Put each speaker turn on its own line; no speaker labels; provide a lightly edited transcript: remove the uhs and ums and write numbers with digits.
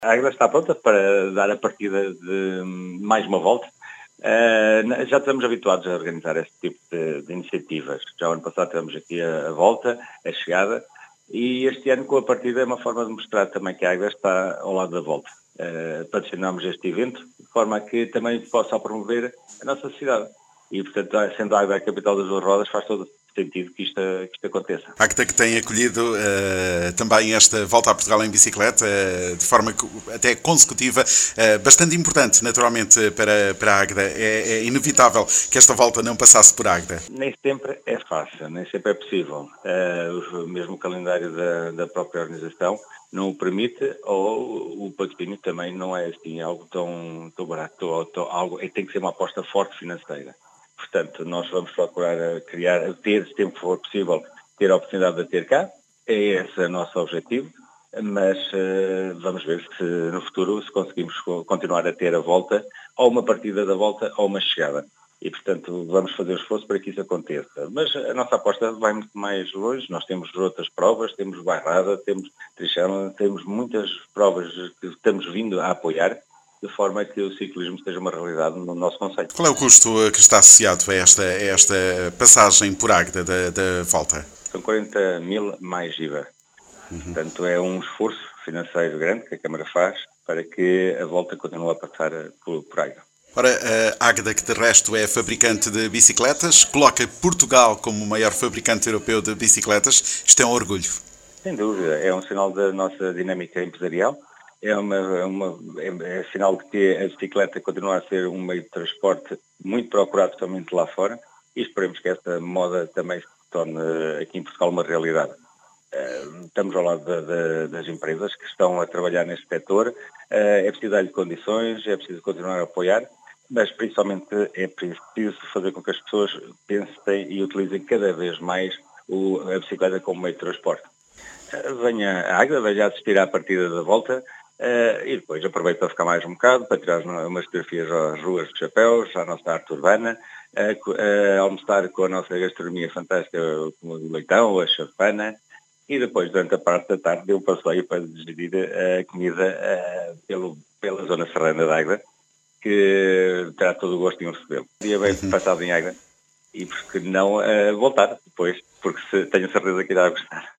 A Águeda está pronta para dar a partida de mais uma volta. Já estamos habituados a organizar este tipo de iniciativas. Já o ano passado tivemos aqui a volta, a chegada, e este ano com a partida é uma forma de mostrar também que a Águeda está ao lado da volta. Patrocinamos este evento de forma a que também possa promover a nossa cidade. E, portanto, sendo a Águeda a capital das duas rodas, faz todo sentido que isto aconteça.
A ACTA que tem acolhido também esta volta a Portugal em bicicleta, de forma até consecutiva, bastante importante, naturalmente, para a Águeda. É inevitável que esta volta não passasse por Águeda.
Nem sempre é fácil, nem sempre é possível. Mesmo o calendário da própria organização não o permite, ou o patrocínio também não é assim algo tão barato, algo tem que ser uma aposta forte financeira. Portanto, nós vamos procurar ter, se tempo for possível, ter a oportunidade de ter cá. É esse o nosso objetivo, mas vamos ver se no futuro se conseguimos continuar a ter a volta, ou uma partida da volta, ou uma chegada. E, portanto, vamos fazer o esforço para que isso aconteça. Mas a nossa aposta vai muito mais longe. Nós temos outras provas, temos Bairrada, temos Trixana, temos muitas provas que estamos vindo a apoiar, de forma que o ciclismo seja uma realidade no nosso concelho.
Qual é o custo que está associado a esta passagem por Águeda da volta?
São 40 mil mais IVA. Portanto, é um esforço financeiro grande que a Câmara faz para que a volta continue a passar por Águeda.
Ora, a Águeda, que de resto é fabricante de bicicletas, coloca Portugal como o maior fabricante europeu de bicicletas. Isto é um orgulho.
Sem dúvida, é um sinal da nossa dinâmica empresarial, é sinal de que a bicicleta continua a ser um meio de transporte muito procurado também lá fora, e esperemos que esta moda também se torne aqui em Portugal uma realidade. Estamos ao lado das empresas que estão a trabalhar neste setor, é preciso dar-lhe condições, é preciso continuar a apoiar, mas principalmente é preciso fazer com que as pessoas pensem e utilizem cada vez mais a bicicleta como meio de transporte. Venha a Águeda, venha assistir à partida da volta e depois aproveito para ficar mais um bocado, para tirar umas fotografias às ruas de chapéus, à nossa arte urbana, almoçar com a nossa gastronomia fantástica, como o leitão, a chapana, e depois, durante a parte da tarde, deu um passeio para digerir a comida pela zona serrana da Águeda, que terá todo o gosto em recebê-lo. Dia bem passado em Águeda, e porque não voltar depois, porque tenho certeza que irá gostar.